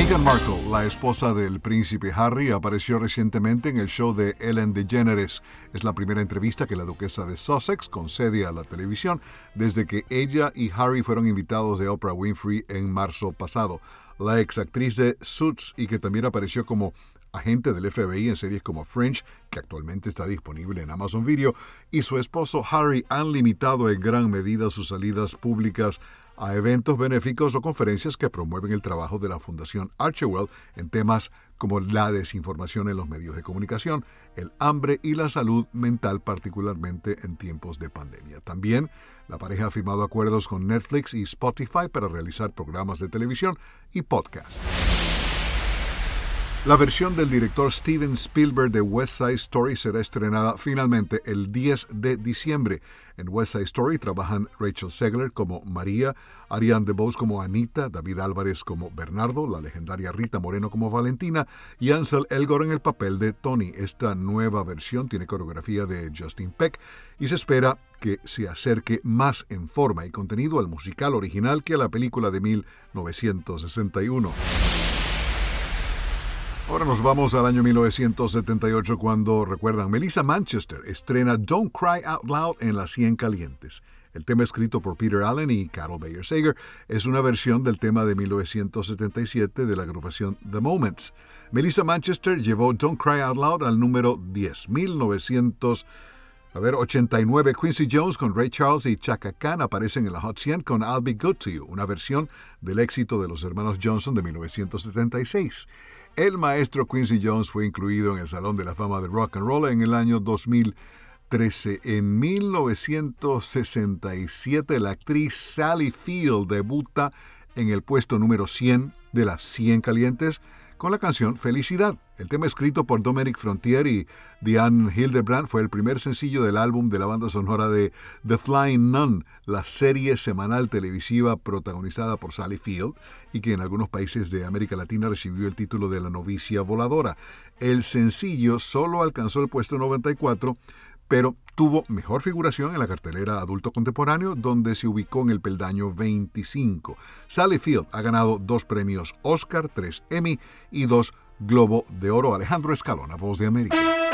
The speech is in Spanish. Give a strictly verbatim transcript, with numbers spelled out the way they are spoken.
Meghan Markle, la esposa del príncipe Harry, apareció recientemente en el show de Ellen DeGeneres. Es la primera entrevista que la duquesa de Sussex concede a la televisión desde que ella y Harry fueron invitados de Oprah Winfrey en marzo pasado. La exactriz de Suits, y que también apareció como agente del F B I en series como Fringe, que actualmente está disponible en Amazon Video, y su esposo Harry han limitado en gran medida sus salidas públicas a eventos benéficos o conferencias que promueven el trabajo de la Fundación Archewell en temas como la desinformación en los medios de comunicación, el hambre y la salud mental, particularmente en tiempos de pandemia. También, la pareja ha firmado acuerdos con Netflix y Spotify para realizar programas de televisión y podcasts. La versión del director Steven Spielberg de West Side Story será estrenada finalmente el diez de diciembre. En West Side Story trabajan Rachel Zegler como María, Ariane DeBose como Anita, David Álvarez como Bernardo, la legendaria Rita Moreno como Valentina y Ansel Elgort en el papel de Tony. Esta nueva versión tiene coreografía de Justin Peck y se espera que se acerque más en forma y contenido al musical original que a la película de mil novecientos sesenta y uno. Ahora nos vamos al año mil novecientos setenta y ocho cuando, recuerdan, Melissa Manchester estrena Don't Cry Out Loud en Las cien Calientes. El tema escrito por Peter Allen y Carol Bayer Sager es una versión del tema de mil novecientos setenta y siete de la agrupación The Moments. Melissa Manchester llevó Don't Cry Out Loud al número diez. mil novecientos ochenta y nueve, Quincy Jones con Ray Charles y Chaka Khan aparecen en la Hot cien con I'll Be Good to You, una versión del éxito de los hermanos Johnson de mil novecientos setenta y seis. El maestro Quincy Jones fue incluido en el Salón de la Fama de Rock and Roll en el año dos mil trece. En mil novecientos sesenta y siete, la actriz Sally Field debuta en el puesto número cien de las cien Calientes con la canción Felicidad. El tema escrito por Dominic Frontier y Diane Hildebrand fue el primer sencillo del álbum de la banda sonora de The Flying Nun, la serie semanal televisiva protagonizada por Sally Field y que en algunos países de América Latina recibió el título de La novicia voladora. El sencillo solo alcanzó el puesto noventa y cuatro, pero tuvo mejor figuración en la cartelera adulto contemporáneo, donde se ubicó en el peldaño veinticinco. Sally Field ha ganado dos premios Oscar, tres Emmy y dos Globo de Oro. Alejandro Escalona, Voz de América.